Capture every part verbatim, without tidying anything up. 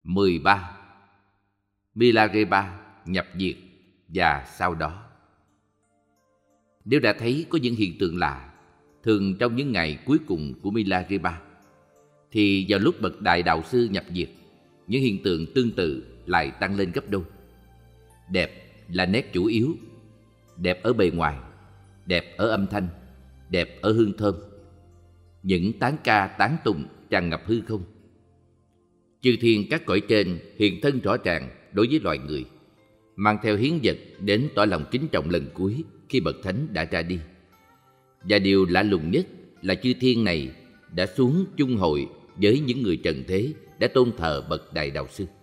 mười ba. Milarepa nhập diệt và sau đó. Nếu đã thấy có những hiện tượng lạ, thường trong những ngày cuối cùng của Milarepa, thì vào lúc bậc đại đạo sư nhập diệt, những hiện tượng tương tự lại tăng lên gấp đôi. Đẹp là nét chủ yếu, đẹp ở bề ngoài, đẹp ở âm thanh, đẹp ở hương thơm. Những tán ca tán tụng tràn ngập hư không. Chư thiên các cõi trên hiện thân rõ ràng đối với loài người, mang theo hiến vật đến tỏ lòng kính trọng lần cuối khi bậc thánh đã ra đi. Và điều lạ lùng nhất là chư thiên này đã xuống chung hội với những người trần thế đã tôn thờ bậc đại đạo sư.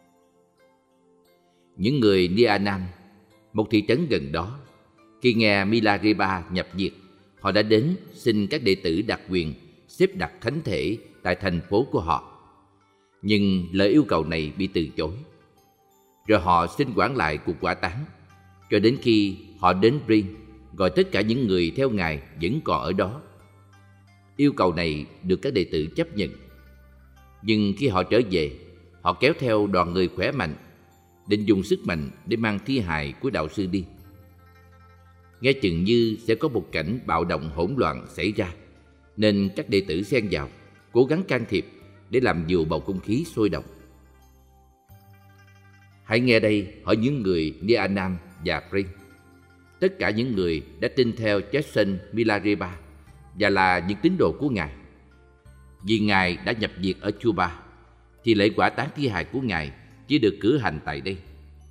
Những người Nianam, một thị trấn gần đó, khi nghe Milarepa nhập diệt, họ đã đến xin các đệ tử đặc quyền xếp đặt thánh thể tại thành phố của họ. Nhưng lời yêu cầu này bị từ chối. Rồi họ xin hoãn lại cuộc hỏa táng, cho đến khi họ đến Brin, gọi tất cả những người theo Ngài vẫn còn ở đó. Yêu cầu này được các đệ tử chấp nhận. Nhưng khi họ trở về, họ kéo theo đoàn người khỏe mạnh, định dùng sức mạnh để mang thi hài của đạo sư đi. Nghe chừng như sẽ có một cảnh bạo động hỗn loạn xảy ra, nên các đệ tử xen vào, cố gắng can thiệp để làm dịu bầu không khí sôi động. Hãy nghe đây hỏi những người Nianam và Brin, tất cả những người đã tin theo Jason Milarepa và là những tín đồ của Ngài. Vì Ngài đã nhập diệt ở Chuba, thì lễ hỏa táng thi hài của Ngài chỉ được cử hành tại đây.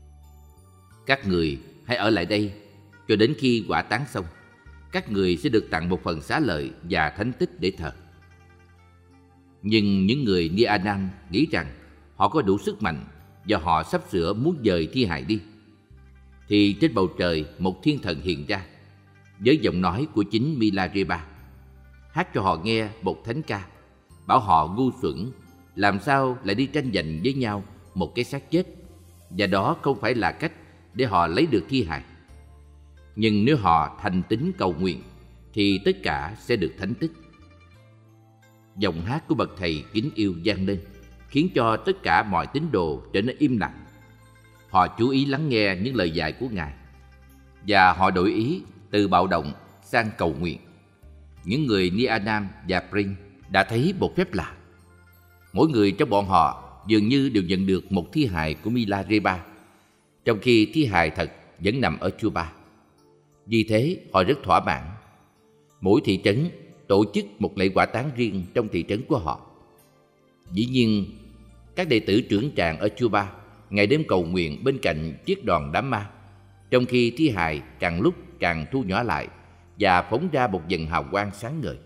Các người hãy ở lại đây cho đến khi hỏa táng xong. Các người sẽ được tặng một phần xá lợi và thánh tích để thờ. Nhưng những người Nianam nghĩ rằng họ có đủ sức mạnh và họ sắp sửa muốn dời thi hài đi. Thì trên bầu trời một thiên thần hiện ra với giọng nói của chính Milarepa, hát cho họ nghe một thánh ca, bảo họ ngu xuẩn, làm sao lại đi tranh giành với nhau một cái xác chết, và đó không phải là cách để họ lấy được thi hài. Nhưng nếu họ thành tín cầu nguyện thì tất cả sẽ được thánh tích. Giọng hát của bậc thầy kính yêu vang lên, khiến cho tất cả mọi tín đồ trở nên im lặng. Họ chú ý lắng nghe những lời dạy của Ngài, và họ đổi ý từ bạo động sang cầu nguyện. Những người Nianam và Brin đã thấy một phép lạ. Mỗi người trong bọn họ dường như đều nhận được một thi hài của Milarepa, trong khi thi hài thật vẫn nằm ở Chuba. Vì thế họ rất thỏa mãn. Mỗi thị trấn tổ chức một lễ hỏa táng riêng trong thị trấn của họ. Dĩ nhiên, các đệ tử trưởng tràng ở Chuba ngày đêm cầu nguyện bên cạnh chiếc đòn đám ma, trong khi thi hài càng lúc càng thu nhỏ lại và phóng ra một dần hào quang sáng ngời.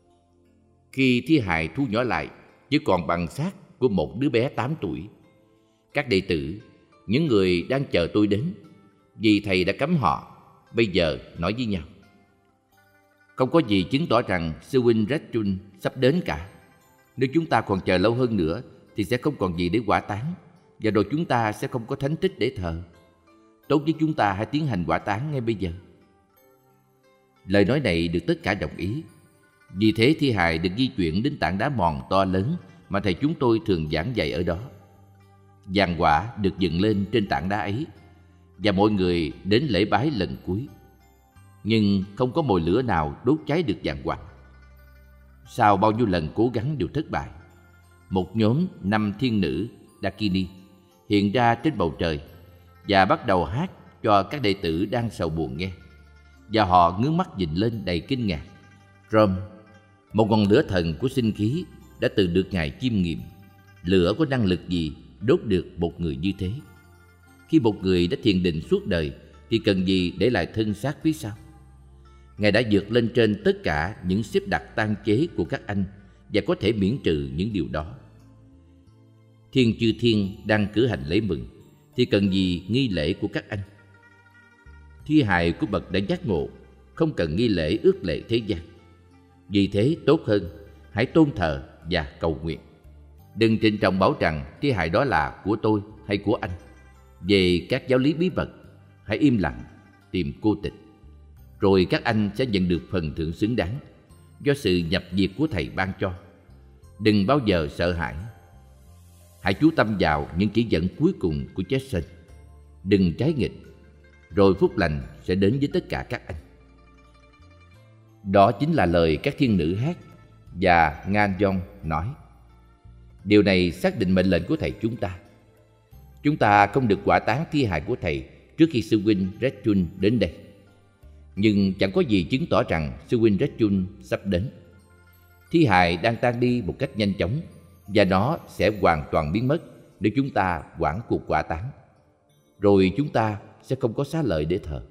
Khi thi hài thu nhỏ lại chỉ còn bằng xác của một đứa bé tám tuổi, các đệ tử, những người đang chờ tôi đến, vì thầy đã cấm họ, bây giờ nói với nhau: không có gì chứng tỏ rằng sư huynh Rechun sắp đến cả. Nếu chúng ta còn chờ lâu hơn nữa thì sẽ không còn gì để hỏa táng, và rồi chúng ta sẽ không có thánh tích để thờ. Tốt nhất chúng ta hãy tiến hành hỏa táng ngay bây giờ. Lời nói này được tất cả đồng ý. Vì thế thi hài được di chuyển đến tảng đá mòn to lớn mà thầy chúng tôi thường giảng dạy ở đó. Giàn hỏa được dựng lên trên tảng đá ấy, và mọi người đến lễ bái lần cuối. Nhưng không có mồi lửa nào đốt cháy được giàn hỏa. Sau bao nhiêu lần cố gắng đều thất bại, một nhóm năm thiên nữ Dakini hiện ra trên bầu trời và bắt đầu hát cho các đệ tử đang sầu buồn nghe. Và họ ngước mắt nhìn lên đầy kinh ngạc. Rom, một ngọn lửa thần của sinh khí, đã từng được Ngài chiêm nghiệm. Lửa có năng lực gì đốt được một người như thế? Khi một người đã thiền định suốt đời thì cần gì để lại thân xác phía sau? Ngài đã vượt lên trên tất cả những xếp đặt tan chế của các anh và có thể miễn trừ những điều đó. Thiên chư thiên đang cử hành lễ mừng thì cần gì nghi lễ của các anh? Thi hài của bậc đã giác ngộ không cần nghi lễ ước lệ thế gian. Vì thế tốt hơn hãy tôn thờ và cầu nguyện. Đừng trịnh trọng bảo rằng thi hài đó là của tôi hay của anh. Về các giáo lý bí mật, hãy im lặng tìm cô tịch, rồi các anh sẽ nhận được phần thưởng xứng đáng do sự nhập diệt của thầy ban cho. Đừng bao giờ sợ hãi. Hãy chú tâm vào những chỉ dẫn cuối cùng của Jackson. Đừng trái nghịch, rồi phúc lành sẽ đến với tất cả các anh. Đó chính là lời các thiên nữ hát, và Ngan Dong nói. Điều này xác định mệnh lệnh của thầy chúng ta. Chúng ta không được hỏa táng thi hài của thầy trước khi sư huynh Rechun đến đây. Nhưng chẳng có gì chứng tỏ rằng sư huynh Rechun sắp đến. Thi hài đang tan đi một cách nhanh chóng, và nó sẽ hoàn toàn biến mất nếu chúng ta hoãn cuộc hỏa táng. Rồi chúng ta sẽ không có xá lợi để thờ.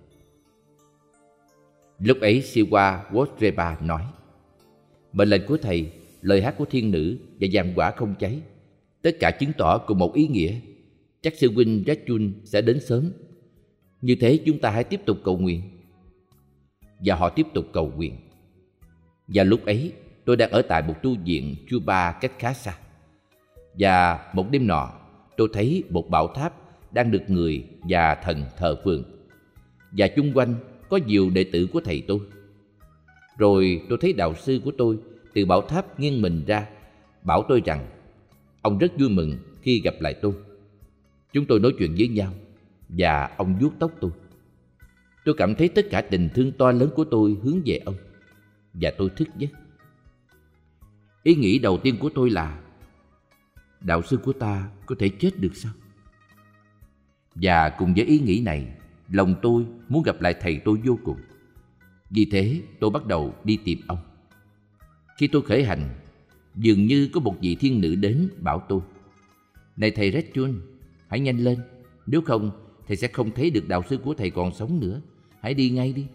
Lúc ấy Siwa Wotreba nói, mệnh lệnh của thầy, lời hát của thiên nữ và vàng quả không cháy, tất cả chứng tỏ cùng một ý nghĩa. Chắc sư huynh Rechun sẽ đến sớm. Như thế chúng ta hãy tiếp tục cầu nguyện. Và họ tiếp tục cầu nguyện. Và lúc ấy tôi đang ở tại một tu viện Chuba cách khá xa. Và một đêm nọ tôi thấy một bảo tháp đang được người và thần thờ phượng, và chung quanh có nhiều đệ tử của thầy tôi. Rồi tôi thấy đạo sư của tôi từ bảo tháp nghiêng mình ra, bảo tôi rằng ông rất vui mừng khi gặp lại tôi. Chúng tôi nói chuyện với nhau, và ông vuốt tóc tôi. Tôi cảm thấy tất cả tình thương to lớn của tôi hướng về ông, và tôi thức giấc. Ý nghĩ đầu tiên của tôi là, đạo sư của ta có thể chết được sao? Và cùng với ý nghĩ này, lòng tôi muốn gặp lại thầy tôi vô cùng. Vì thế tôi bắt đầu đi tìm ông. Khi tôi khởi hành, dường như có một vị thiên nữ đến bảo tôi, này thầy Rechun, hãy nhanh lên, nếu không thầy sẽ không thấy được đạo sư của thầy còn sống nữa. Hãy đi ngay đi.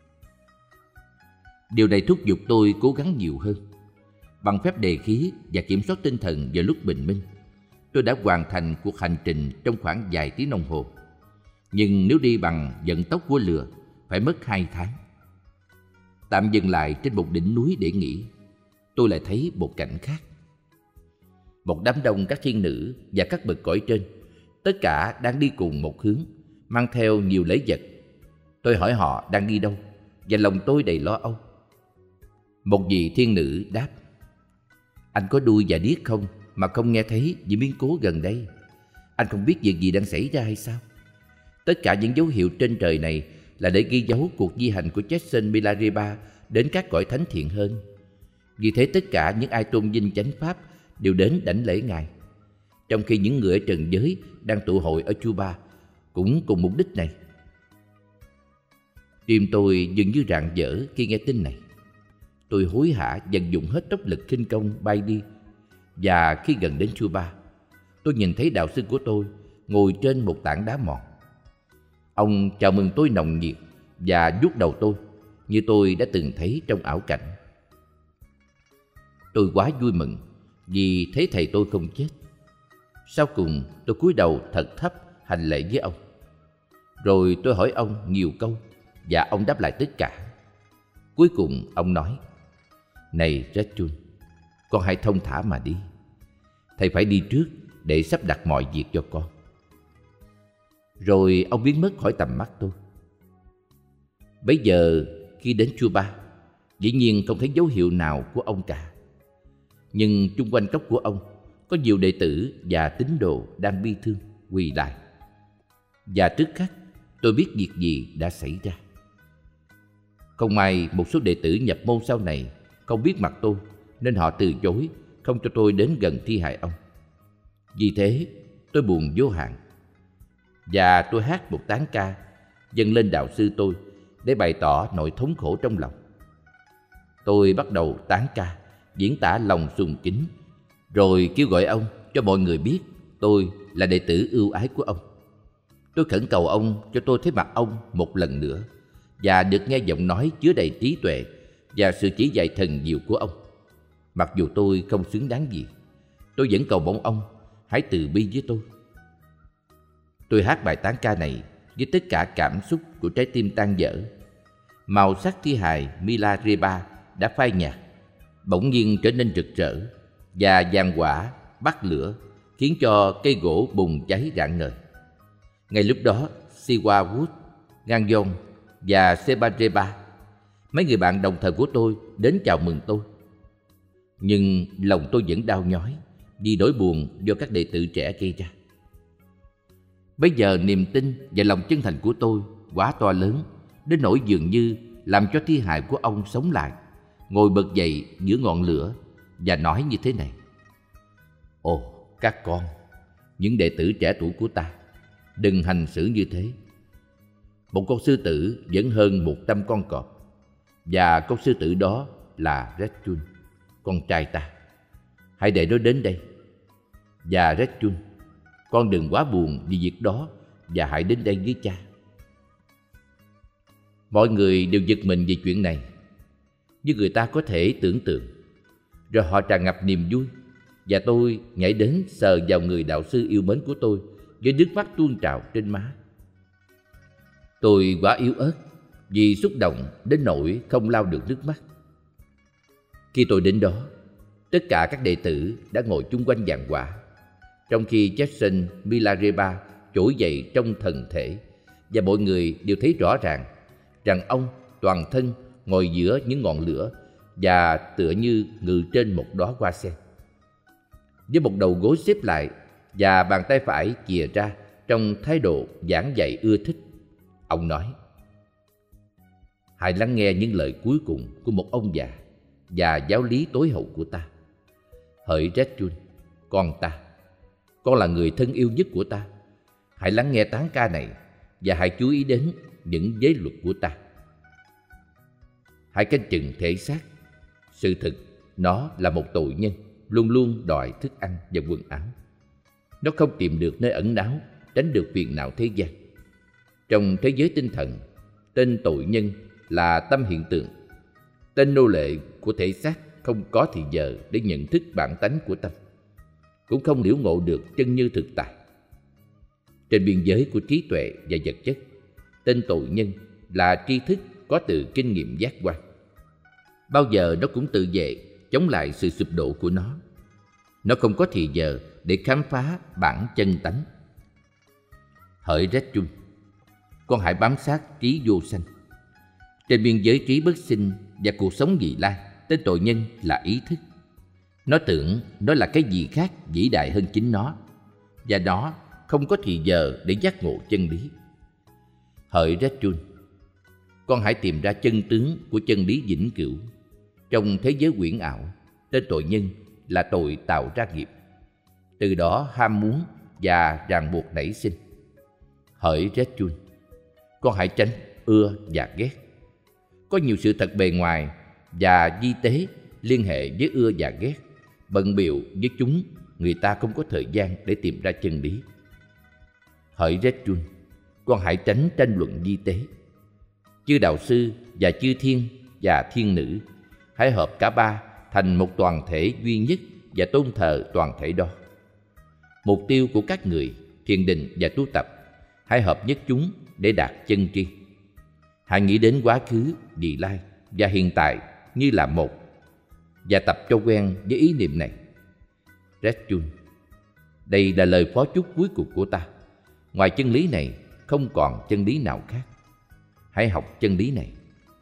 Điều này thúc giục tôi cố gắng nhiều hơn. Bằng phép đề khí và kiểm soát tinh thần vào lúc bình minh, tôi đã hoàn thành cuộc hành trình trong khoảng vài tiếng đồng hồ. Nhưng nếu đi bằng vận tốc của lừa, phải mất hai tháng. Tạm dừng lại trên một đỉnh núi để nghỉ, tôi lại thấy một cảnh khác. Một đám đông các thiên nữ và các bậc cõi trên, tất cả đang đi cùng một hướng, mang theo nhiều lễ vật. Tôi hỏi họ đang đi đâu, và lòng tôi đầy lo âu. Một vị thiên nữ đáp, anh có đuôi và điếc không mà không nghe thấy những biến cố gần đây? Anh không biết việc gì đang xảy ra hay sao? Tất cả những dấu hiệu trên trời này là để ghi dấu cuộc di hành của Jackson Milarepa đến các cõi thánh thiện hơn. Vì thế tất cả những ai tôn vinh chánh pháp đều đến đảnh lễ Ngài, trong khi những người ở trần giới đang tụ hội ở Chuba cũng cùng mục đích này. Tim tôi dường như rạng rỡ khi nghe tin này. Tôi hối hả dần dùng hết tốc lực khinh công bay đi, và khi gần đến Chuba, tôi nhìn thấy đạo sư của tôi ngồi trên một tảng đá mòn. Ông chào mừng tôi nồng nhiệt và vuốt đầu tôi như tôi đã từng thấy trong ảo cảnh. Tôi quá vui mừng vì thấy thầy tôi không chết. Sau cùng tôi cúi đầu thật thấp hành lễ với ông. Rồi tôi hỏi ông nhiều câu, và ông đáp lại tất cả. Cuối cùng ông nói, này Rechun, con hãy thông thả mà đi. Thầy phải đi trước để sắp đặt mọi việc cho con. Rồi ông biến mất khỏi tầm mắt tôi. Bấy giờ khi đến Chuba, dĩ nhiên không thấy dấu hiệu nào của ông cả. Nhưng chung quanh cốc của ông có nhiều đệ tử và tín đồ đang bi thương quỳ lại. Và tức khắc tôi biết việc gì đã xảy ra. Không may một số đệ tử nhập môn sau này không biết mặt tôi, nên họ từ chối không cho tôi đến gần thi hài ông. Vì thế tôi buồn vô hạn, và tôi hát một tán ca dâng lên đạo sư tôi để bày tỏ nỗi thống khổ trong lòng. Tôi bắt đầu tán ca, diễn tả lòng sùng kính, rồi kêu gọi ông cho mọi người biết tôi là đệ tử ưu ái của ông. Tôi khẩn cầu ông cho tôi thấy mặt ông một lần nữa, và được nghe giọng nói chứa đầy trí tuệ và sự chỉ dạy thần diệu của ông. Mặc dù tôi không xứng đáng gì, tôi vẫn cầu mong ông hãy từ bi với tôi. Tôi hát bài tán ca này với tất cả cảm xúc của trái tim tan vỡ. Màu sắc thi hài Milarepa đã phai nhạt, bỗng nhiên trở nên rực rỡ, và vàng quả bắt lửa khiến cho cây gỗ bùng cháy rạng ngời. Ngay lúc đó, Siwa Wood, Ngan Dong và Sebarepa, mấy người bạn đồng thời của tôi, đến chào mừng tôi. Nhưng lòng tôi vẫn đau nhói vì nỗi buồn do các đệ tử trẻ gây ra. Bây giờ niềm tin và lòng chân thành của tôi quá to lớn đến nỗi dường như làm cho thi hài của ông sống lại, ngồi bật dậy giữa ngọn lửa và nói như thế này: Ồ, các con, những đệ tử trẻ tuổi của ta, đừng hành xử như thế. Một con sư tử vẫn hơn một trăm con cọp, và con sư tử đó là Rechun, con trai ta. Hãy để nó đến đây. Và Rechun, con đừng quá buồn vì việc đó, và hãy đến đây với cha. Mọi người đều giật mình về chuyện này, như người ta có thể tưởng tượng. Rồi họ tràn ngập niềm vui, và tôi nhảy đến sờ vào người đạo sư yêu mến của tôi với nước mắt tuôn trào trên má. Tôi quá yếu ớt vì xúc động đến nỗi không lau được nước mắt. Khi tôi đến đó, tất cả các đệ tử đã ngồi chung quanh giàn quả, trong khi Jackson Milarepa trỗi dậy trong thần thể, và mọi người đều thấy rõ ràng rằng ông toàn thân ngồi giữa những ngọn lửa và tựa như ngự trên một đóa hoa sen, với một đầu gối xếp lại và bàn tay phải chìa ra trong thái độ giảng dạy ưa thích. Ông nói: Hãy lắng nghe những lời cuối cùng của một ông già và giáo lý tối hậu của ta. Hỡi Rechun, con ta, con là người thân yêu nhất của ta. Hãy lắng nghe tán ca này và hãy chú ý đến những giới luật của ta. Hãy canh chừng thể xác. Sự thực, nó là một tội nhân, luôn luôn đòi thức ăn và quần áo. Nó không tìm được nơi ẩn náu, tránh được phiền não thế gian. Trong thế giới tinh thần, tên tội nhân là tâm hiện tượng. Tên nô lệ của thể xác không có thì giờ để nhận thức bản tánh của tâm, cũng không liễu ngộ được chân như thực tại. Trên biên giới của trí tuệ và vật chất, tên tội nhân là tri thức có từ kinh nghiệm giác quan. Bao giờ nó cũng tự vệ chống lại sự sụp đổ của nó. Nó không có thì giờ để khám phá bản chân tánh. Hỡi Rechun, con hãy bám sát trí vô sanh. Trên biên giới trí bất sinh và cuộc sống vị lai, tên tội nhân là ý thức. Nó tưởng nó là cái gì khác vĩ đại hơn chính nó, và nó không có thì giờ để giác ngộ chân lý. Hỡi Rechun, con hãy tìm ra chân tướng của chân lý vĩnh cửu. Trong thế giới quyển ảo, tên tội nhân là tội tạo ra nghiệp. Từ đó ham muốn và ràng buộc nảy sinh. Hỡi Rechun, con hãy tránh ưa và ghét. Có nhiều sự thật bề ngoài và vi tế liên hệ với ưa và ghét. Bận bịu với chúng, người ta không có thời gian để tìm ra chân lý. Hỡi Rechun, con hãy tránh tranh luận vi tế. Chư đạo sư và chư thiên và thiên nữ hãy hợp cả ba thành một toàn thể duy nhất và tôn thờ toàn thể đó. Mục tiêu của các người thiền định và tu tập, hãy hợp nhất chúng để đạt chân tri. Hãy nghĩ đến quá khứ, vị lai và hiện tại như là một, và tập cho quen với ý niệm này. Rechun, đây là lời phó chúc cuối cùng của ta. Ngoài chân lý này, không còn chân lý nào khác. Hãy học chân lý này.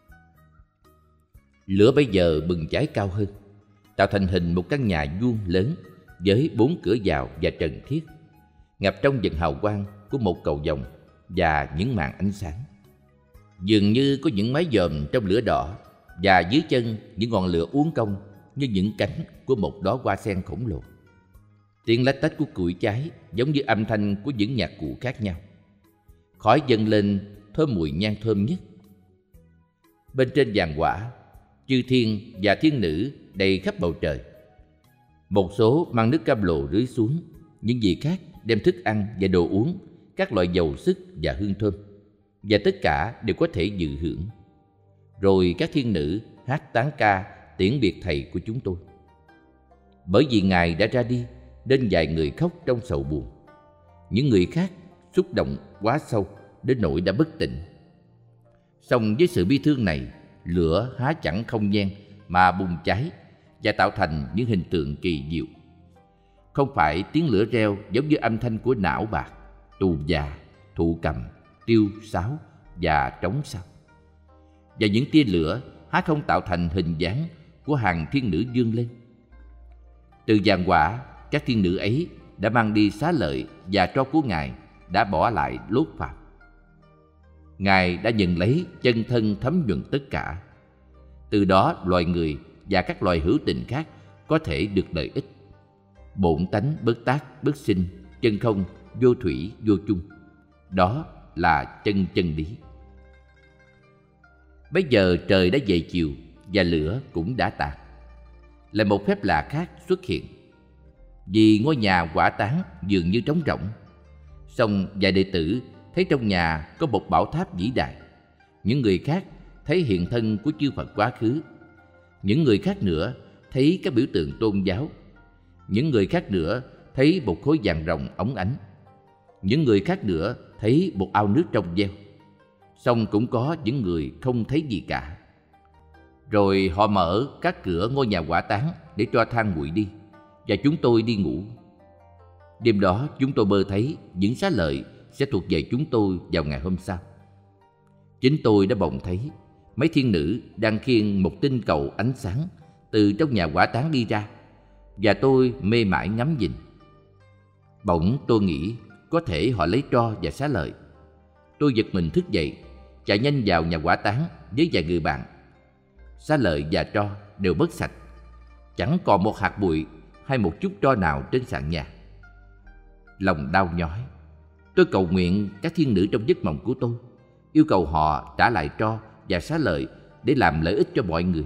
Lửa bây giờ bừng cháy cao hơn, tạo thành hình một căn nhà vuông lớn với bốn cửa vào và trần thiết, ngập trong vầng hào quang của một cầu vồng và những màn ánh sáng. Dường như có những mái dòm trong lửa đỏ, và dưới chân những ngọn lửa uốn cong như những cánh của một đóa hoa sen khổng lồ. Tiếng lách tách của củi cháy giống như âm thanh của những nhạc cụ khác nhau. Khói dâng lên thơm mùi nhang thơm nhất. Bên trên giàn quả, chư thiên và thiên nữ đầy khắp bầu trời. Một số mang nước cam lồ rưới xuống, những vị khác đem thức ăn và đồ uống, các loại dầu sức và hương thơm, và tất cả đều có thể dự hưởng. Rồi các thiên nữ hát tán ca tiễn biệt thầy của chúng tôi. Bởi vì Ngài đã ra đi, nên vài người khóc trong sầu buồn. Những người khác xúc động quá sâu đến nỗi đã bất tỉnh. Song với sự bi thương này, lửa há chẳng không gian mà bùng cháy và tạo thành những hình tượng kỳ diệu. Không phải tiếng lửa reo giống như âm thanh của não bạc, tù già, thụ cầm, tiêu sáo và trống sao. Và những tia lửa há không tạo thành hình dáng của hàng thiên nữ dương lên. Từ giàn quả, các thiên nữ ấy đã mang đi xá lợi và tro của Ngài đã bỏ lại lốt phạt. Ngài đã nhận lấy chân thân thấm nhuần tất cả. Từ đó loài người và các loài hữu tình khác có thể được lợi ích. Bổn tánh bất tác, bất sinh, chân không, vô thủy, vô chung. Đó là chân chân lý. Bây giờ trời đã về chiều và lửa cũng đã tàn. Lại một phép lạ khác xuất hiện. Vì ngôi nhà quả táng dường như trống rỗng. Song vài đệ tử thấy trong nhà có một bảo tháp vĩ đại. Những người khác thấy hiện thân của chư Phật quá khứ. Những người khác nữa thấy các biểu tượng tôn giáo. Những người khác nữa thấy một khối vàng ròng óng ánh. Những người khác nữa thấy một ao nước trong veo. Song cũng có những người không thấy gì cả. Rồi họ mở các cửa ngôi nhà quả táng để cho than nguội đi, và chúng tôi đi ngủ. Đêm đó chúng tôi mơ thấy những xá lợi sẽ thuộc về chúng tôi vào ngày hôm sau. Chính tôi đã bỗng thấy mấy thiên nữ đang khiêng một tinh cầu ánh sáng từ trong nhà quả táng đi ra, và tôi mê mải ngắm nhìn. Bỗng tôi nghĩ có thể họ lấy tro và xá lợi. Tôi giật mình thức dậy, chạy nhanh vào nhà quả táng với vài người bạn. Xá lợi và tro đều mất sạch, chẳng còn một hạt bụi hay một chút tro nào trên sàn nhà. Lòng đau nhói, tôi cầu nguyện các thiên nữ trong giấc mộng của tôi, yêu cầu họ trả lại tro và xá lợi để làm lợi ích cho mọi người.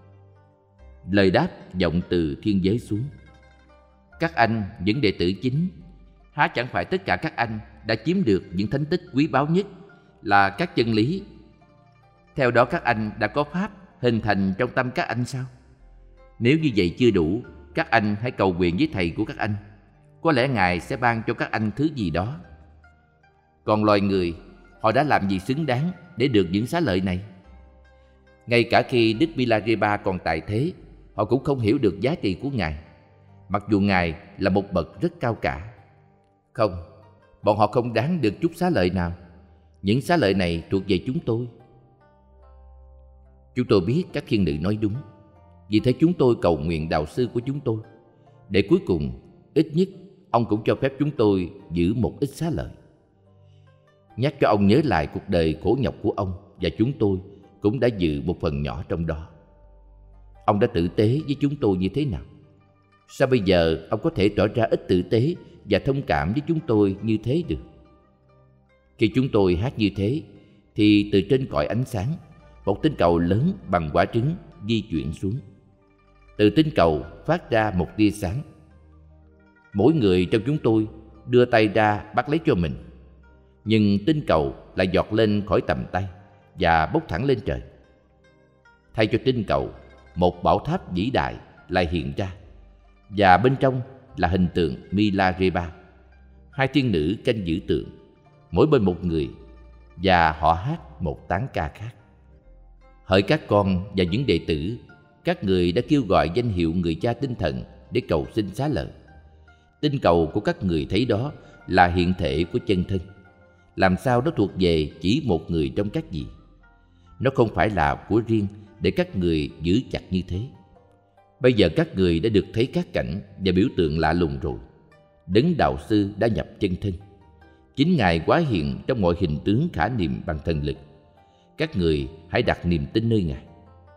Lời đáp vọng từ thiên giới xuống: các anh, những đệ tử chính, há chẳng phải tất cả các anh đã chiếm được những thánh tích quý báu nhất là các chân lý? Theo đó các anh đã có pháp hình thành trong tâm các anh sao? Nếu như vậy chưa đủ, các anh hãy cầu nguyện với thầy của các anh. Có lẽ Ngài sẽ ban cho các anh thứ gì đó. Còn loài người, họ đã làm gì xứng đáng để được những xá lợi này? Ngay cả khi Đức Milarepa còn tại thế, họ cũng không hiểu được giá trị của Ngài, mặc dù Ngài là một bậc rất cao cả. Không, bọn họ không đáng được chút xá lợi nào. Những xá lợi này thuộc về chúng tôi. Chúng tôi biết các thiên nữ nói đúng. Vì thế chúng tôi cầu nguyện đạo sư của chúng tôi, để cuối cùng, ít nhất, ông cũng cho phép chúng tôi giữ một ít xá lợi. Nhắc cho ông nhớ lại cuộc đời khổ nhọc của ông, và chúng tôi cũng đã giữ một phần nhỏ trong đó. Ông đã tử tế với chúng tôi như thế nào? Sao bây giờ ông có thể tỏ ra ít tử tế và thông cảm với chúng tôi như thế được? Khi chúng tôi hát như thế, thì từ trên cõi ánh sáng, một tinh cầu lớn bằng quả trứng di chuyển xuống. Từ tinh cầu phát ra một tia sáng. Mỗi người trong chúng tôi đưa tay ra bắt lấy cho mình, nhưng tinh cầu lại giọt lên khỏi tầm tay và bốc thẳng lên trời. Thay cho tinh cầu, một bảo tháp vĩ đại lại hiện ra, và bên trong là hình tượng Milarepa. Hai thiên nữ canh giữ tượng, mỗi bên một người, và họ hát một tán ca khác. Hỡi các con và những đệ tử, các người đã kêu gọi danh hiệu người cha tinh thần để cầu xin xá lợi. Tinh cầu của các người thấy đó là hiện thể của chân thân. Làm sao nó thuộc về chỉ một người trong các vị? Nó không phải là của riêng để các người giữ chặt như thế. Bây giờ các người đã được thấy các cảnh và biểu tượng lạ lùng rồi. Đấng đạo sư đã nhập chân thân. Chính Ngài hóa hiện trong mọi hình tướng khả niệm bằng thần lực. Các người hãy đặt niềm tin nơi Ngài.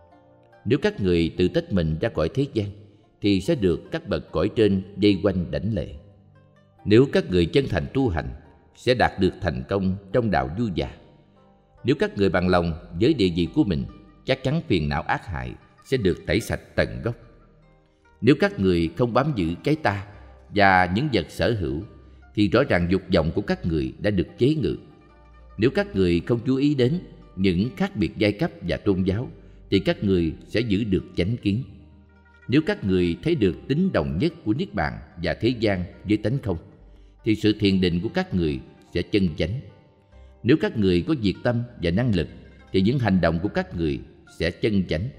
Nếu các người tự tách mình ra khỏi thế gian, thì sẽ được các bậc cõi trên vây quanh đảnh lễ. Nếu các người chân thành tu hành, sẽ đạt được thành công trong đạo du già. Nếu các người bằng lòng với địa vị của mình, chắc chắn phiền não ác hại sẽ được tẩy sạch tận gốc. Nếu các người không bám giữ cái ta và những vật sở hữu, thì rõ ràng dục vọng của các người đã được chế ngự. Nếu các người không chú ý đến những khác biệt giai cấp và tôn giáo, thì các người sẽ giữ được chánh kiến. Nếu các người thấy được tính đồng nhất của Niết Bàn và thế gian với tánh không, thì sự thiền định của các người sẽ chân chánh. Nếu các người có diệt tâm và năng lực, thì những hành động của các người sẽ chân chánh.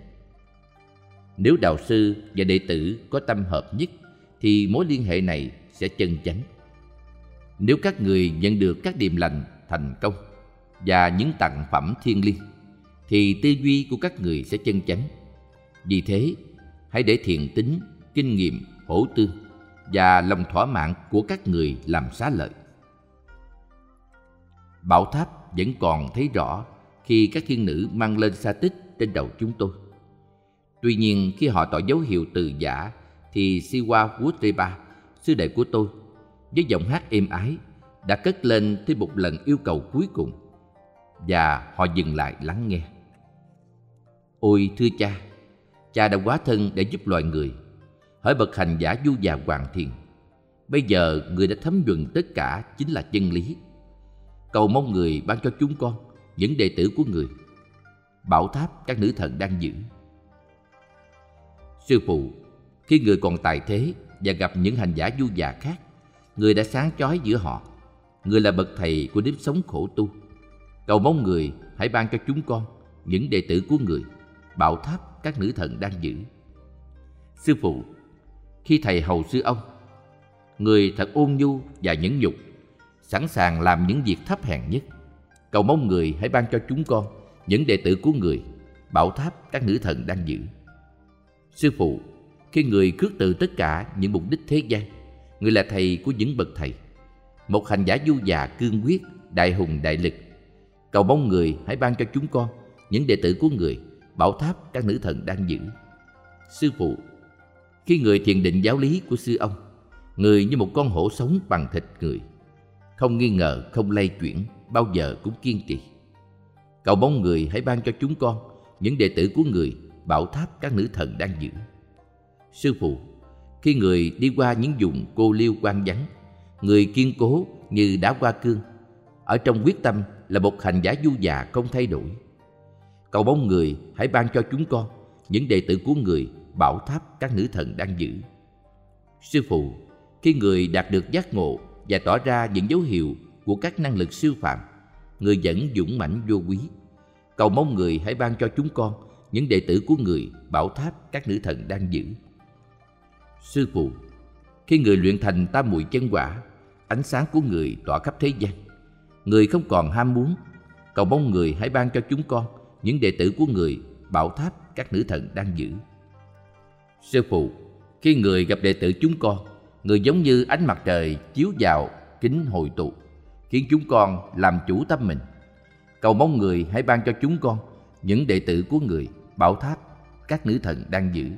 Nếu đạo sư và đệ tử có tâm hợp nhất, thì mối liên hệ này sẽ chân chánh. Nếu các người nhận được các điềm lành, thành công và những tặng phẩm thiêng liêng, thì tư duy của các người sẽ chân chánh. Vì thế, hãy để thiện tính, kinh nghiệm, hỗ tương và lòng thỏa mãn của các người làm xá lợi. Bảo tháp vẫn còn thấy rõ khi các thiên nữ mang lên sa tích trên đầu chúng tôi. Tuy nhiên, khi họ tỏ dấu hiệu từ giả, thì Siwa Wutreba, sư đệ của tôi, với giọng hát êm ái, đã cất lên thêm một lần yêu cầu cuối cùng, và họ dừng lại lắng nghe. Ôi thưa cha, cha đã quá thân để giúp loài người. Hỡi bậc hành giả du già hoàn thiện, bây giờ người đã thấm nhuần tất cả chính là chân lý. Cầu mong người ban cho chúng con, những đệ tử của người, bảo tháp các nữ thần đang giữ. Sư phụ, khi người còn tại thế và gặp những hành giả du già khác, người đã sáng chói giữa họ. Người là bậc thầy của nếp sống khổ tu. Cầu mong người hãy ban cho chúng con, những đệ tử của người, bảo tháp các nữ thần đang giữ. Sư phụ, khi thầy hầu sư ông, người thật ôn nhu và nhẫn nhục, sẵn sàng làm những việc thấp hèn nhất. Cầu mong người hãy ban cho chúng con, những đệ tử của người, bảo tháp các nữ thần đang giữ. Sư phụ, khi người khước từ tất cả những mục đích thế gian, người là thầy của những bậc thầy, một hành giả du già cương quyết, đại hùng đại lực. Cầu mong người hãy ban cho chúng con, những đệ tử của người, bảo tháp các nữ thần đang giữ. Sư phụ, khi người thiền định giáo lý của sư ông, người như một con hổ sống bằng thịt người, không nghi ngờ, không lay chuyển, bao giờ cũng kiên trì. Cầu mong người hãy ban cho chúng con, những đệ tử của người, bảo tháp các nữ thần đang giữ. Sư phụ, khi người đi qua những vùng cô liêu quang vắng, người kiên cố như đá hoa cương, ở trong quyết tâm là một hành giả du già không thay đổi. Cầu mong người hãy ban cho chúng con, những đệ tử của người, bảo tháp các nữ thần đang giữ. Sư phụ, khi người đạt được giác ngộ và tỏ ra những dấu hiệu của các năng lực siêu phàm, người vẫn dũng mãnh vô quý. Cầu mong người hãy ban cho chúng con, những đệ tử của người, bảo tháp các nữ thần đang giữ. Sư phụ, khi người luyện thành tam muội chân quả, ánh sáng của người tỏa khắp thế gian, người không còn ham muốn. Cầu mong người hãy ban cho chúng con, những đệ tử của người, bảo tháp các nữ thần đang giữ. Sư phụ, khi người gặp đệ tử chúng con, người giống như ánh mặt trời chiếu vào kính hội tụ, khiến chúng con làm chủ tâm mình. Cầu mong người hãy ban cho chúng con, những đệ tử của người, bảo tháp các nữ thần đang giữ.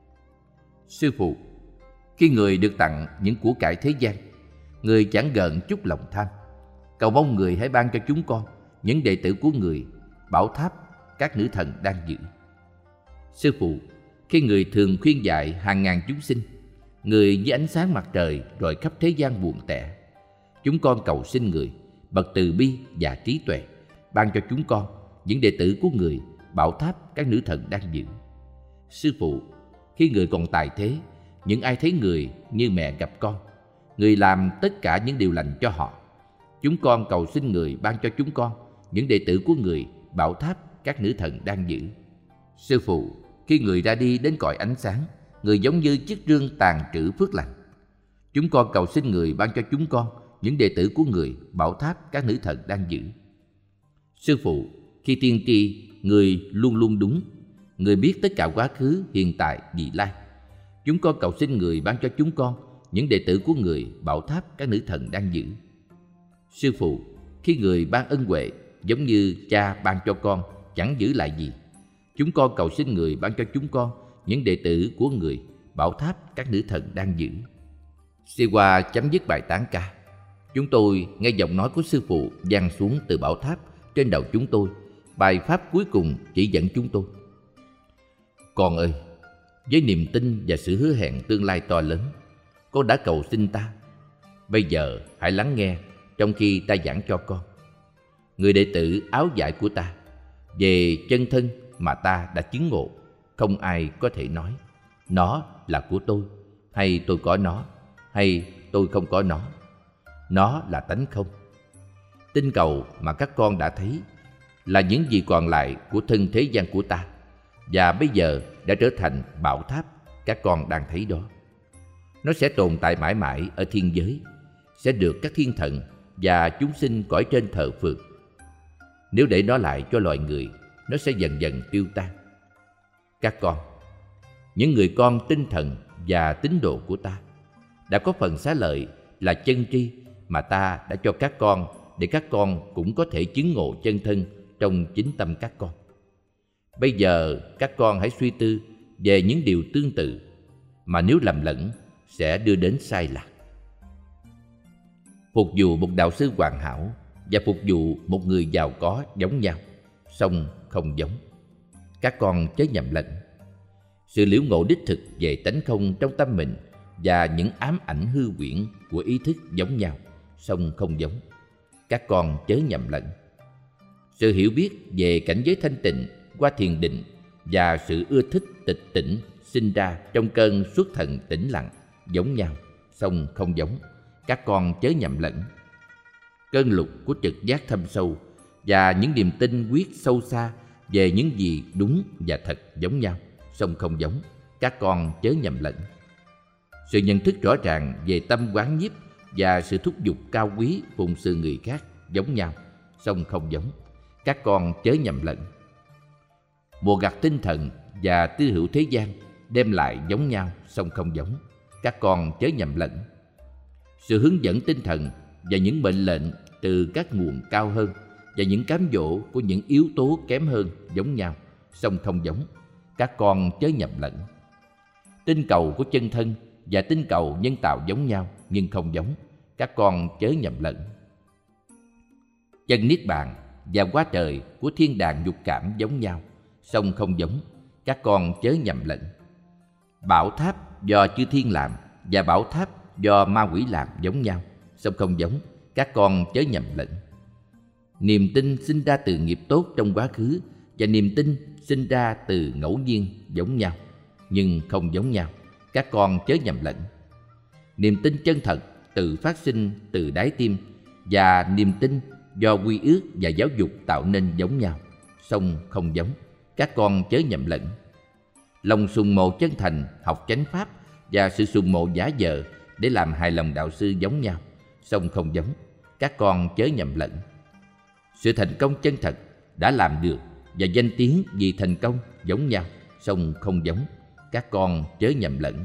Sư phụ, khi người được tặng những của cải thế gian, người chẳng gợn chút lòng tham. Cầu mong người hãy ban cho chúng con, những đệ tử của người, bảo tháp các nữ thần đang giữ. Sư phụ, khi người thường khuyên dạy hàng ngàn chúng sinh, người như ánh sáng mặt trời rọi khắp thế gian buồn tẻ. Chúng con cầu xin người, bậc từ bi và trí tuệ, ban cho chúng con, những đệ tử của người, bảo tháp các nữ thần đang giữ. Sư phụ, khi người còn tại thế, những ai thấy người như mẹ gặp con, người làm tất cả những điều lành cho họ. Chúng con cầu xin người ban cho chúng con, những đệ tử của người, bảo tháp các nữ thần đang giữ. Sư phụ, khi người ra đi đến cõi ánh sáng, người giống như chiếc rương tàn trữ phước lành. Chúng con cầu xin người ban cho chúng con, những đệ tử của người, bảo tháp các nữ thần đang giữ. Sư phụ, khi tiên tri, người luôn luôn đúng, người biết tất cả quá khứ, hiện tại, vị lai. Chúng con cầu xin người ban cho chúng con, những đệ tử của người, bảo tháp các nữ thần đang giữ. Sư phụ, khi người ban ân huệ, giống như cha ban cho con, chẳng giữ lại gì. Chúng con cầu xin người ban cho chúng con, những đệ tử của người, bảo tháp các nữ thần đang giữ. Siwa chấm dứt bài tán ca. Chúng tôi nghe giọng nói của sư phụ vang xuống từ bảo tháp trên đầu chúng tôi. Bài pháp cuối cùng chỉ dẫn chúng tôi: Con ơi, với niềm tin và sự hứa hẹn tương lai to lớn, con đã cầu xin ta. Bây giờ hãy lắng nghe trong khi ta giảng cho con. Người đệ tử áo vải của ta, về chân thân mà ta đã chứng ngộ, không ai có thể nói nó là của tôi, hay tôi có nó, hay tôi không có nó. Nó là tánh không. Tinh cầu mà các con đã thấy là những gì còn lại của thân thế gian của ta, và bây giờ đã trở thành bảo tháp các con đang thấy đó. Nó sẽ tồn tại mãi mãi ở thiên giới, sẽ được các thiên thần và chúng sinh cõi trên thờ phượng. Nếu để nó lại cho loài người, nó sẽ dần dần tiêu tan. Các con, những người con tinh thần và tín đồ của ta, đã có phần xá lợi là chân tri mà ta đã cho các con, để các con cũng có thể chứng ngộ chân thân trong chính tâm các con. Bây giờ các con hãy suy tư về những điều tương tự, mà nếu lầm lẫn sẽ đưa đến sai lạc. Phục vụ một đạo sư hoàn hảo và phục vụ một người giàu có giống nhau, song không giống. Các con chớ nhầm lẫn. Sự liễu ngộ đích thực về tánh không trong tâm mình và những ám ảnh hư huyễn của ý thức giống nhau, song không giống. Các con chớ nhầm lẫn. Sự hiểu biết về cảnh giới thanh tịnh qua thiền định và sự ưa thích tịch tỉnh sinh ra trong cơn xuất thần tĩnh lặng giống nhau, song không giống. Các con chớ nhầm lẫn. Cơn lục của trực giác thâm sâu và những niềm tin quyết sâu xa về những gì đúng và thật giống nhau, song không giống. Các con chớ nhầm lẫn. Sự nhận thức rõ ràng về tâm quán nhiếp và sự thúc giục cao quý phụng sự người khác giống nhau, song không giống. Các con chớ nhầm lẫn. Mùa gặt tinh thần và tư hữu thế gian đem lại giống nhau, song không giống. Các con chớ nhầm lẫn. Sự hướng dẫn tinh thần và những mệnh lệnh từ các nguồn cao hơn và những cám dỗ của những yếu tố kém hơn giống nhau, song không giống. Các con chớ nhầm lẫn. Tinh cầu của chân thân và tinh cầu nhân tạo giống nhau nhưng không giống. Các con chớ nhầm lẫn. Chân niết bàn và hóa trời của thiên đàng dục cảm giống nhau, song không giống. Các con chớ nhầm lẫn. Bảo tháp do chư thiên làm và bảo tháp do ma quỷ làm giống nhau, song không giống. Các con chớ nhầm lẫn. Niềm tin sinh ra từ nghiệp tốt trong quá khứ và niềm tin sinh ra từ ngẫu nhiên giống nhau, nhưng không giống nhau. Các con chớ nhầm lẫn. Niềm tin chân thật tự phát sinh từ đáy tim và niềm tin do quy ước và giáo dục tạo nên giống nhau, song không giống. Các con chớ nhầm lẫn. Lòng sùng mộ chân thành học chánh pháp và sự sùng mộ giả vờ để làm hài lòng đạo sư giống nhau, song không giống. Các con chớ nhầm lẫn. Sự thành công chân thật đã làm được và danh tiếng vì thành công giống nhau, song không giống. Các con chớ nhầm lẫn.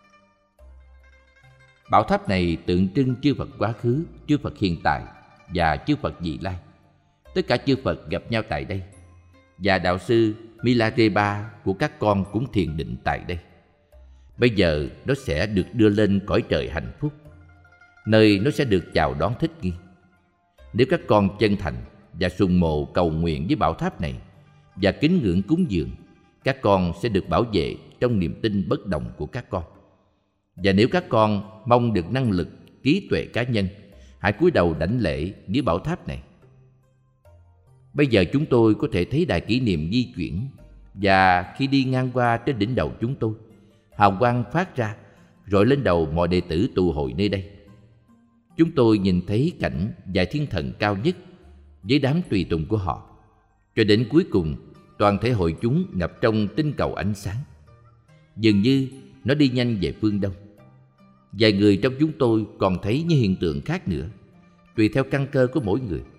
Bảo tháp này tượng trưng chư Phật quá khứ, chư Phật hiện tại và chư Phật vị lai. Tất cả chư Phật gặp nhau tại đây, và đạo sư Milarepa của các con cũng thiền định tại đây. Bây giờ nó sẽ được đưa lên cõi trời hạnh phúc, nơi nó sẽ được chào đón thích nghi. Nếu các con chân thành và sùng mộ cầu nguyện với bảo tháp này và kính ngưỡng cúng dường, các con sẽ được bảo vệ trong niềm tin bất động của các con. Và nếu các con mong được năng lực trí tuệ cá nhân, hãy cúi đầu đảnh lễ với bảo tháp này. Bây giờ chúng tôi có thể thấy đài kỷ niệm di chuyển, và khi đi ngang qua trên đỉnh đầu chúng tôi, hào quang phát ra rọi lên đầu mọi đệ tử tụ hội nơi đây. Chúng tôi nhìn thấy cảnh Đại Thiên Thần cao nhất với đám tùy tùng của họ, cho đến cuối cùng toàn thể hội chúng ngập trong tinh cầu ánh sáng. Dường như nó đi nhanh về phương đông. Vài người trong chúng tôi còn thấy những hiện tượng khác nữa, tùy theo căn cơ của mỗi người.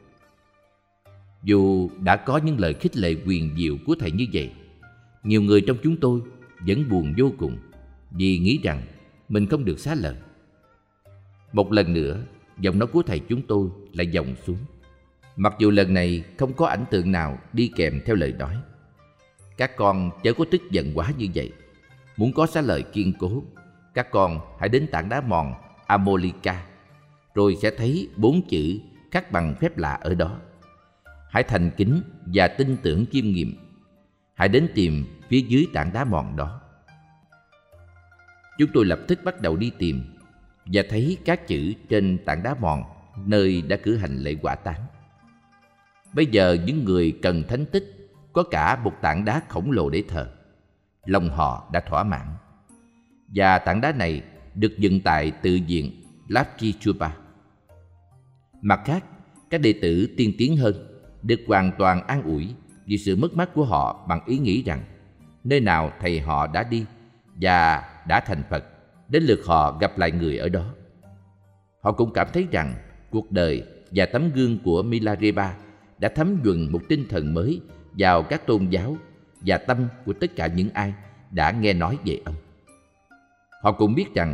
Dù đã có những lời khích lệ huyền diệu của thầy như vậy, nhiều người trong chúng tôi vẫn buồn vô cùng vì nghĩ rằng mình không được xá lời. Một lần nữa, giọng nói của thầy chúng tôi lại dòng xuống, mặc dù lần này không có ảnh tượng nào đi kèm theo lời nói. Các con chớ có tức giận quá như vậy. Muốn có xá lời kiên cố, các con hãy đến tảng đá mòn Amolika, rồi sẽ thấy bốn chữ khắc bằng phép lạ ở đó. Hãy thành kính và tin tưởng chiêm nghiệm. Hãy đến tìm phía dưới tảng đá mòn đó. Chúng tôi lập tức bắt đầu đi tìm và thấy các chữ trên tảng đá mòn nơi đã cử hành lễ quả táng. Bây giờ những người cần thánh tích có cả một tảng đá khổng lồ để thờ. Lòng họ đã thỏa mãn. Và tảng đá này được dựng tại tự viện Lapkichupa. Mặt khác, các đệ tử tiên tiến hơn được hoàn toàn an ủi vì sự mất mát của họ bằng ý nghĩ rằng nơi nào thầy họ đã đi và đã thành Phật, đến lượt họ gặp lại người ở đó. Họ cũng cảm thấy rằng cuộc đời và tấm gương của Milarepa đã thấm nhuần một tinh thần mới vào các tôn giáo và tâm của tất cả những ai đã nghe nói về ông. Họ cũng biết rằng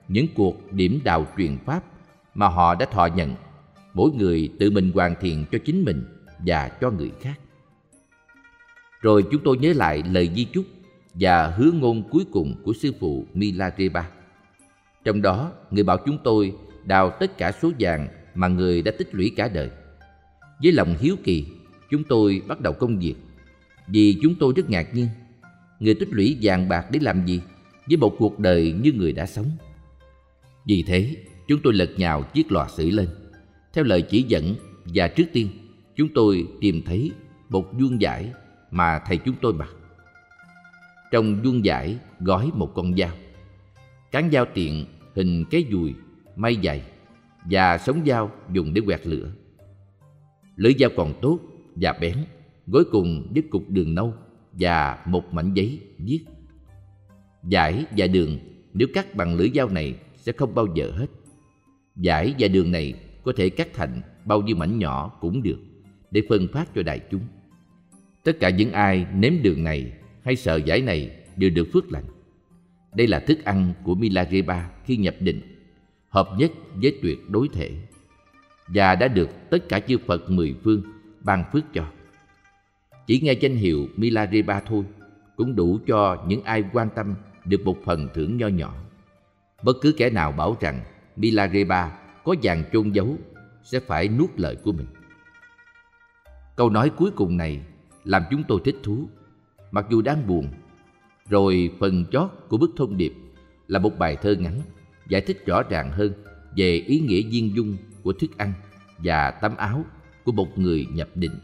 những cuộc điểm đạo truyền pháp mà họ đã thọ nhận, mỗi người tự mình hoàn thiện cho chính mình và cho người khác. Rồi chúng tôi nhớ lại lời di chúc và hứa ngôn cuối cùng của sư phụ Milarepa. Trong đó, người bảo chúng tôi đào tất cả số vàng mà người đã tích lũy cả đời. Với lòng hiếu kỳ, chúng tôi bắt đầu công việc. Vì chúng tôi rất ngạc nhiên, người tích lũy vàng bạc để làm gì với một cuộc đời như người đã sống. Vì thế, chúng tôi lật nhào chiếc lò sưởi lên. Theo lời chỉ dẫn, và trước tiên, chúng tôi tìm thấy một vuông vải mà thầy chúng tôi mặc. Trong vuông vải gói một con dao. Cán dao tiện hình cái dùi, may dày, và sống dao dùng để quẹt lửa. Lưỡi dao còn tốt và bén, gói cùng với cục đường nâu và một mảnh giấy viết: vải và đường nếu cắt bằng lưỡi dao này sẽ không bao giờ hết. Vải và đường này có thể cắt thành bao nhiêu mảnh nhỏ cũng được, để phân phát cho đại chúng. Tất cả những ai nếm đường này hay sờ vải này đều được phước lành. Đây là thức ăn của Milarepa khi nhập định, hợp nhất với tuyệt đối thể, và đã được tất cả chư Phật mười phương ban phước cho. Chỉ nghe danh hiệu Milarepa thôi cũng đủ cho những ai quan tâm được một phần thưởng nho nhỏ. Bất cứ kẻ nào bảo rằng Milarepa có vàng chôn giấu sẽ phải nuốt lời của mình. Câu nói cuối cùng này làm chúng tôi thích thú, mặc dù đáng buồn. Rồi phần chót của bức thông điệp là một bài thơ ngắn giải thích rõ ràng hơn về ý nghĩa viên dung của thức ăn và tấm áo của một người nhập định.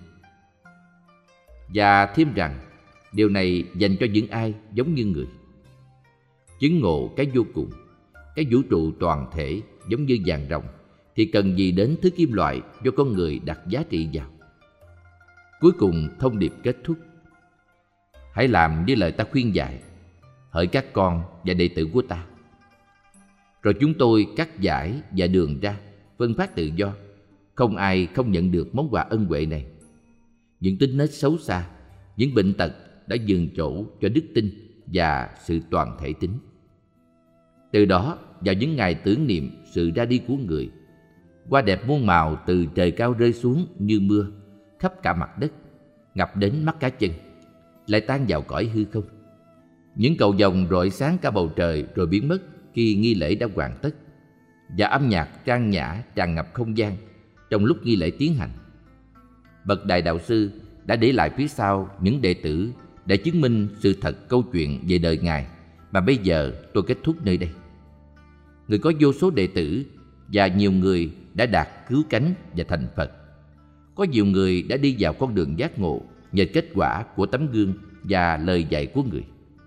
Và thêm rằng điều này dành cho những ai giống như người. Chứng ngộ cái vô cùng, cái vũ trụ toàn thể giống như vàng ròng, thì cần gì đến thứ kim loại do con người đặt giá trị vào. Cuối cùng thông điệp kết thúc: hãy làm như lời ta khuyên dạy, hỡi các con và đệ tử của ta. Rồi chúng tôi cắt vải và đường ra, phân phát tự do. Không ai không nhận được món quà ân huệ này. Những tính nết xấu xa, những bệnh tật đã nhường chỗ cho đức tin và sự toàn thể tính. Từ đó, vào những ngày tưởng niệm sự ra đi của người, hoa đẹp muôn màu từ trời cao rơi xuống như mưa khắp cả mặt đất, ngập đến mắt cá chân, lại tan vào cõi hư không. Những cầu vồng rọi sáng cả bầu trời rồi biến mất khi nghi lễ đã hoàn tất, và âm nhạc trang nhã tràn ngập không gian trong lúc nghi lễ tiến hành. Bậc đại đạo sư đã để lại phía sau những đệ tử để chứng minh sự thật câu chuyện về đời Ngài mà bây giờ tôi kết thúc nơi đây. Người có vô số đệ tử và nhiều người đã đạt cứu cánh và thành Phật. Có nhiều người đã đi vào con đường giác ngộ nhờ kết quả của tấm gương và lời dạy của người.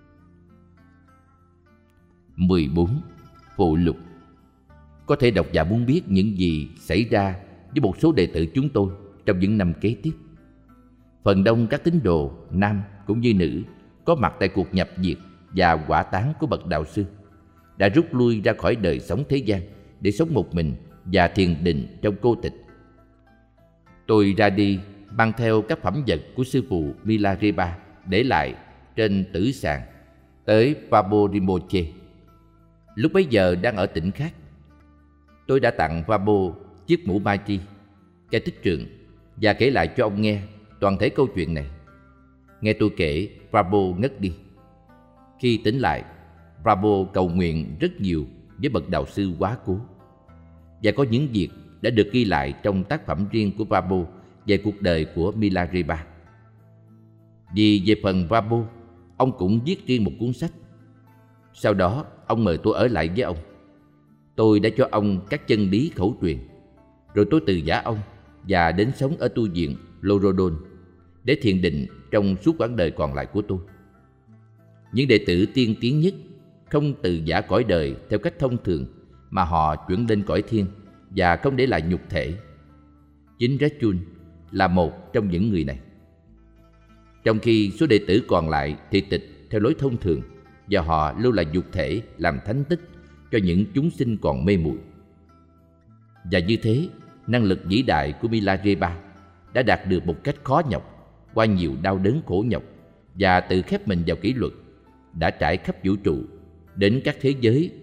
mười bốn. Phụ lục. Có thể độc giả muốn biết những gì xảy ra với một số đệ tử chúng tôi trong những năm kế tiếp. Phần đông các tín đồ, nam cũng như nữ, có mặt tại cuộc nhập diệt và hỏa táng của bậc đạo sư, đã rút lui ra khỏi đời sống thế gian để sống một mình và thiền định trong cô tịch. Tôi ra đi mang theo các phẩm vật của sư phụ Milarepa để lại trên tử sàn tới Vabo Rinpoche. Lúc bấy giờ đang ở tỉnh khác. Tôi đã tặng Vabo chiếc mũ mai chi, cây tích trượng, và kể lại cho ông nghe toàn thể câu chuyện này. Nghe tôi kể, Vabo ngất đi. Khi tỉnh lại, Vabo cầu nguyện rất nhiều với bậc đạo sư quá cố. Và có những việc đã được ghi lại trong tác phẩm riêng của Vabo về cuộc đời của Milarepa. Vì về phần Vabo, ông cũng viết riêng một cuốn sách. Sau đó, ông mời tôi ở lại với ông. Tôi đã cho ông các chân lý khẩu truyền. Rồi tôi từ giã ông và đến sống ở tu viện Lorodon để thiền định trong suốt quãng đời còn lại của tôi. Những đệ tử tiên tiến nhất không từ giã cõi đời theo cách thông thường, mà họ chuyển lên cõi thiên và không để lại nhục thể. Chính Rachun là một trong những người này. Trong khi số đệ tử còn lại thị tịch theo lối thông thường, và họ lưu lại nhục thể làm thánh tích cho những chúng sinh còn mê muội. Và như thế, năng lực vĩ đại của Milarepa đã đạt được một cách khó nhọc qua nhiều đau đớn khổ nhọc, và tự khép mình vào kỷ luật, đã trải khắp vũ trụ đến các thế giới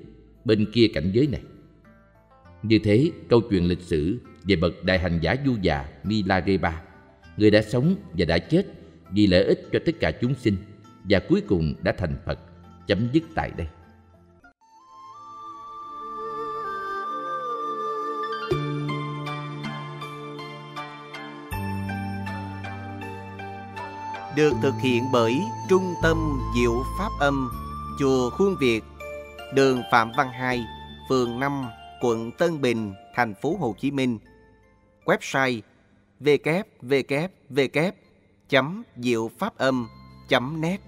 bên kia cảnh giới này. Như thế, câu chuyện lịch sử về bậc đại hành giả Du Già Milarepa, người đã sống và đã chết vì lợi ích cho tất cả chúng sinh và cuối cùng đã thành Phật, chấm dứt tại đây. Được thực hiện bởi Trung tâm Diệu Pháp Âm, Chùa Khuôn Việt, đường Phạm Văn Hai, phường năm, quận Tân Bình, thành phố Hồ Chí Minh. Website w w w chấm diệu pháp âm chấm net.